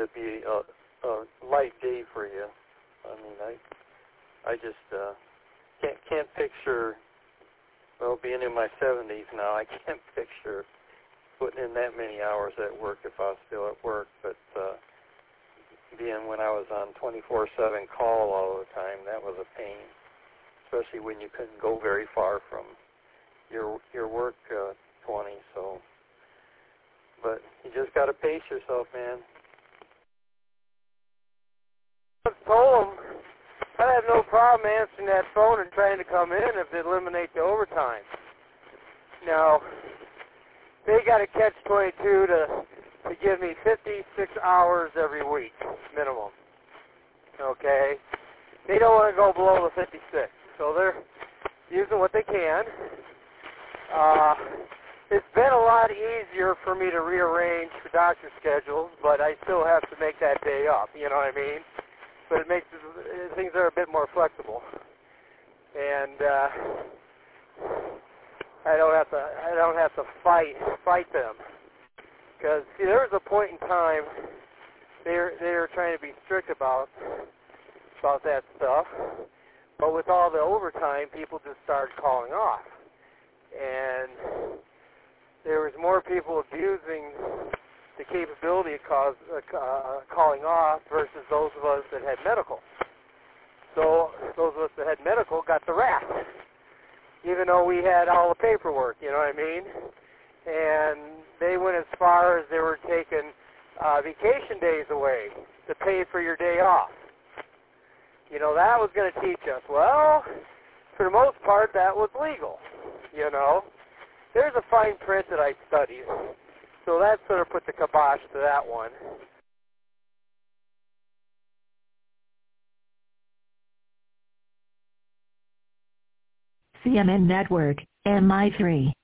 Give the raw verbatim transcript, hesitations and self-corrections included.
to be a, a light day for you. I mean, I I just uh, can't can't picture. Well, being in my seventies now, I can't picture putting in that many hours at work if I was still at work. But uh, being when I was on twenty-four seven call all the time, that was a pain, especially when you couldn't go very far from your your work uh, twenty. So, but you just got to pace yourself, man. I told them I have no problem answering that phone and trying to come in if it eliminates the overtime. Now, they got a catch twenty-two to to give me fifty-six hours every week minimum. Okay, they don't want to go below the fifty-six, so they're using what they can. Uh, it's been a lot easier for me to rearrange for doctor schedules, but I still have to make that day up. You know what I mean? But it makes it, things are a bit more flexible, and uh, I don't have to I don't have to fight fight them, because see, there was a point in time they were they were trying to be strict about about that stuff, but with all the overtime, people just started calling off, and there was more people abusing the capability of cause, uh, uh, calling off versus those of us that had medical. So those of us that had medical got the rap, even though we had all the paperwork, you know what I mean? And they went as far as they were taking uh, vacation days away to pay for your day off. You know, that was going to teach us. Well, for the most part, that was legal, you know. There's a fine print that I studied. So that sort of put the kibosh to that one. C M N Network, M I three.